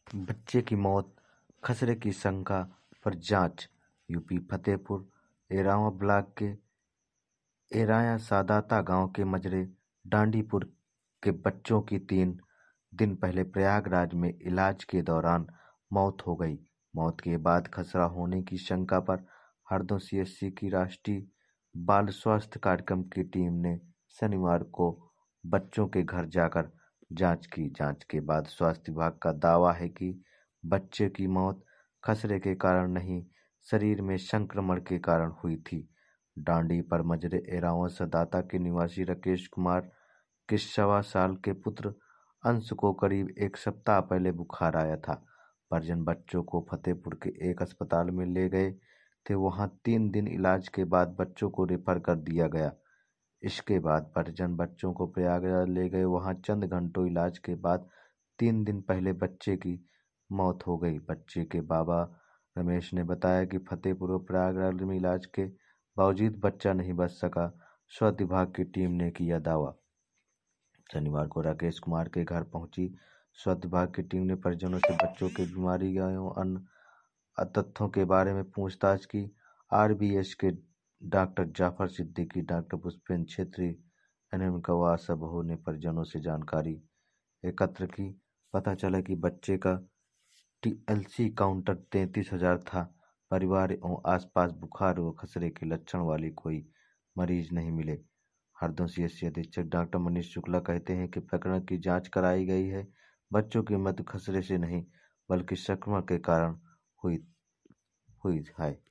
बच्चे की मौत, खसरे की शंका पर जांच। यूपी फतेहपुर एरावां ब्लॉक के एराया सादाता गांव के मजरे डांडीपुर के बच्चों की 3 दिन पहले प्रयागराज में इलाज के दौरान मौत हो गई। मौत के बाद खसरा होने की शंका पर हरदोई सीएचसी की राष्ट्रीय बाल स्वास्थ्य कार्यक्रम की टीम ने शनिवार को बच्चों के घर जाकर जांच की। जांच के बाद स्वास्थ्य विभाग का दावा है कि बच्चे की मौत खसरे के कारण नहीं, शरीर में संक्रमण के कारण हुई थी। डांडी पर मजरे एरावां सदाता के निवासी राकेश कुमार के 1.25 साल के पुत्र अंश को करीब 1 सप्ताह पहले बुखार आया था। परिजन बच्चों को फतेहपुर के एक अस्पताल में ले गए थे। वहां 3 दिन इलाज के बाद बच्चों को रेफर कर दिया गया। इसके बाद परिजन बच्चों को प्रयागराज ले गए। वहां चंद घंटों इलाज के बाद 3 दिन पहले बच्चे की मौत हो गई। बच्चे के बाबा रमेश ने बताया कि फतेहपुर और प्रयागराज में इलाज के बावजूद बच्चा नहीं बच सका। स्वास्थ्य विभाग की टीम ने किया दावा। शनिवार को राकेश कुमार के घर पहुंची स्वास्थ्य विभाग की टीम ने परिजनों से बच्चों की बीमारी एवं अन्य तथ्यों के बारे में पूछताछ की। आरबीएस के doctor Jafar Siddiqui, doctor Pushpendra Chhetri, NM कवा सबहों ने परिजनों से जानकारी एकत्र की। पता चला कि बच्चे का टीएलसी काउंटर 33,000 था। परिवार एवं आसपास बुखार व खसरे के लक्षण वाले कोई मरीज नहीं मिले। हरदोई सीएचसी अधीक्षक डॉक्टर मनीष शुक्ला कहते हैं कि प्रकरण की जांच कराई गई है। बच्चों की मृत्यु खसरे से नहीं बल्कि संक्रमण के कारण हुई है।